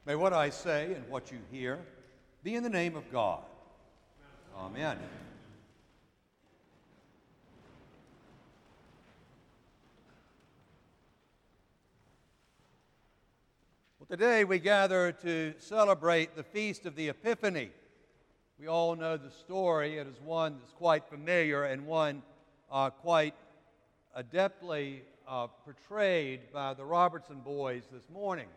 May what I say and what you hear be in the name of God. Amen. Well, today we gather to celebrate the Feast of the Epiphany. We all know the story. It is one that's quite familiar and one quite adeptly portrayed by the Robertson boys this morning.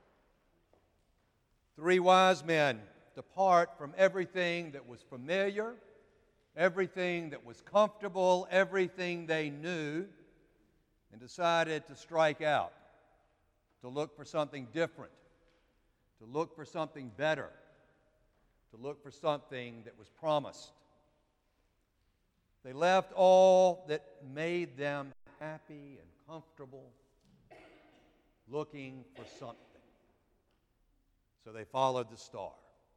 Three wise men depart from everything that was familiar, everything that was comfortable, everything they knew, and decided to strike out, to look for something different, to look for something better, to look for something that was promised. They left all that made them happy and comfortable, looking for something. So they followed the star.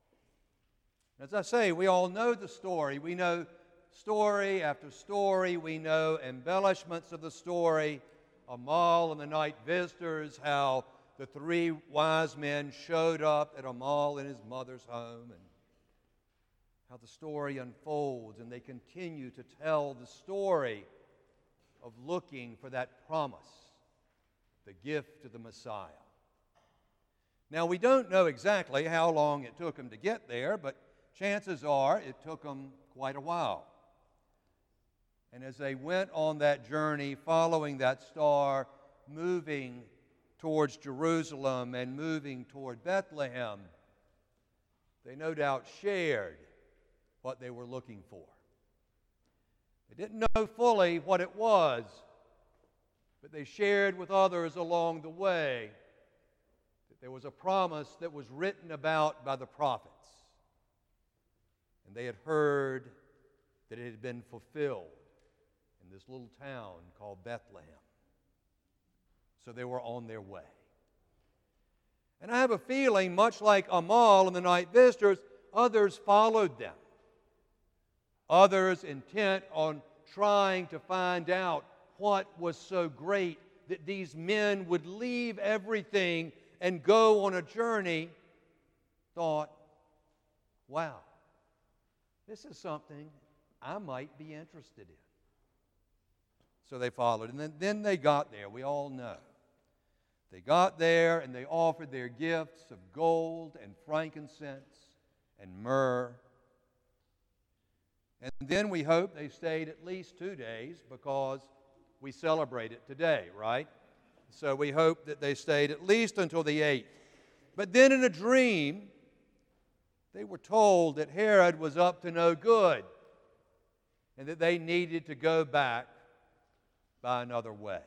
As I say, we all know the story. We know story after story. We know embellishments of the story. Amal and the night visitors, how the three wise men showed up at Amal in his mother's home, and how the story unfolds, and they continue to tell the story of looking for that promise, the gift of the Messiah. Now, we don't know exactly how long it took them to get there, but chances are it took them quite a while. And as they went on that journey, following that star, moving towards Jerusalem and moving toward Bethlehem, they no doubt shared what they were looking for. They didn't know fully what it was, but they shared with others along the way that there was a promise that was written about by the prophets. And they had heard that it had been fulfilled in this little town called Bethlehem. So they were on their way. And I have a feeling, much like Amal and the night visitors, others followed them. Others intent on trying to find out what was so great that these men would leave everything and go on a journey, thought, wow, this is something I might be interested in. So they followed. And then they got there. We all know. They got there and they offered their gifts of gold and frankincense and myrrh. And then we hope they stayed at least 2 days, because we celebrate it today, right? So we hope that they stayed at least until the 8th. But then in a dream, they were told that Herod was up to no good and that they needed to go back by another way.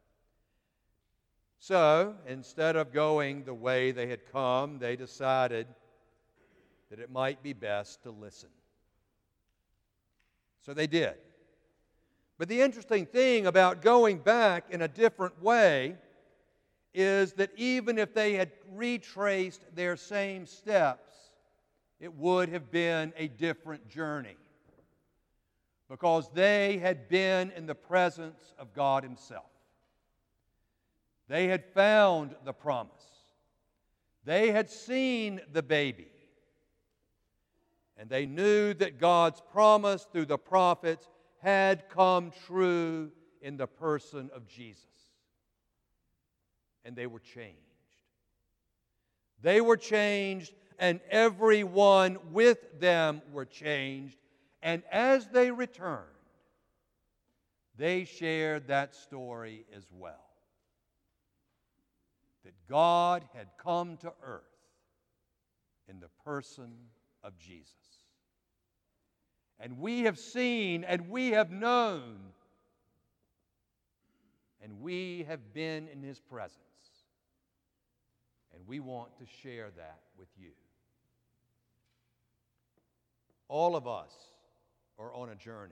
So instead of going the way they had come, they decided that it might be best to listen. So they did. But the interesting thing about going back in a different way is that even if they had retraced their same steps, it would have been a different journey, because they had been in the presence of God Himself. They had found the promise. They had seen the baby. And they knew that God's promise through the prophets had come true in the person of Jesus. And they were changed. They were changed, and everyone with them were changed. And as they returned, they shared that story as well. That God had come to earth in the person of Jesus. And we have seen, and we have known, and we have been in His presence. And we want to share that with you. All of us are on a journey.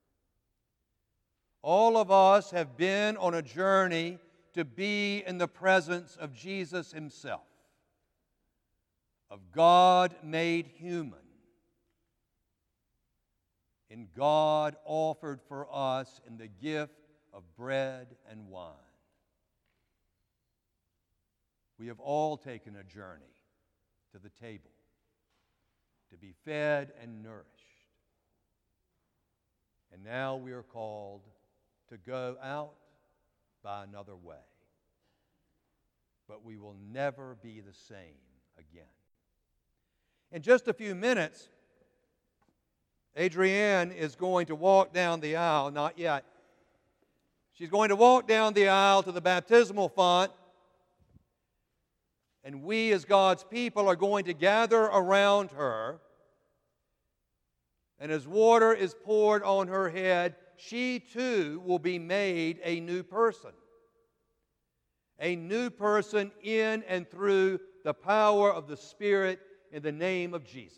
All of us have been on a journey to be in the presence of Jesus Himself, of God made human, in God offered for us in the gift of bread and wine. We have all taken a journey to the table, to be fed and nourished. And now we are called to go out by another way. But we will never be the same again. In just a few minutes, Adrienne is going to walk down the aisle, not yet. She's going to walk down the aisle to the baptismal font, and we as God's people are going to gather around her. And as water is poured on her head, she too will be made a new person. A new person in and through the power of the Spirit in the name of Jesus.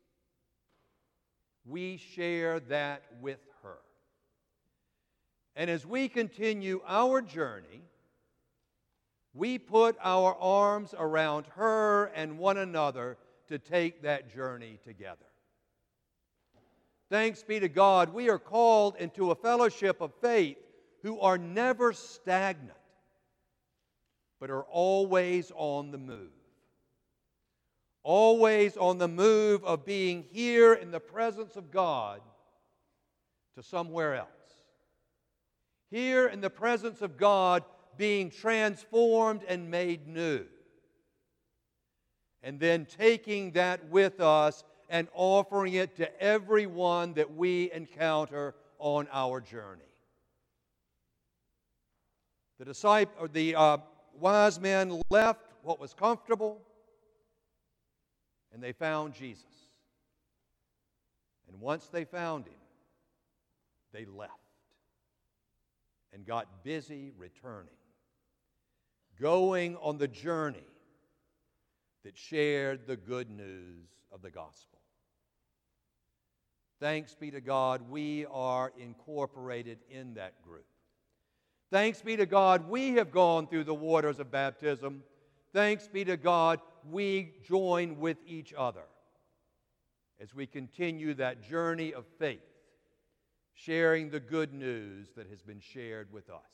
We share that with her. And as we continue our journey, we put our arms around her and one another to take that journey together. Thanks be to God, we are called into a fellowship of faith who are never stagnant, but are always on the move. Always on the move of being here in the presence of God to somewhere else. Here in the presence of God being transformed and made new. And then taking that with us and offering it to everyone that we encounter on our journey. The wise men left what was comfortable, and they found Jesus. And once they found Him, they left and got busy returning, going on the journey that shared the good news of the gospel. Thanks be to God, we are incorporated in that group. Thanks be to God, we have gone through the waters of baptism. Thanks be to God, we join with each other as we continue that journey of faith, sharing the good news that has been shared with us.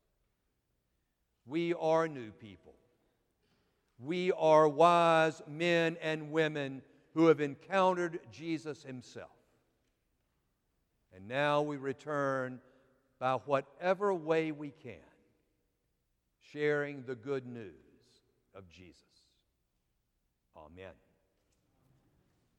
We are new people. We are wise men and women who have encountered Jesus Himself. And now we return by whatever way we can, sharing the good news of Jesus. Amen.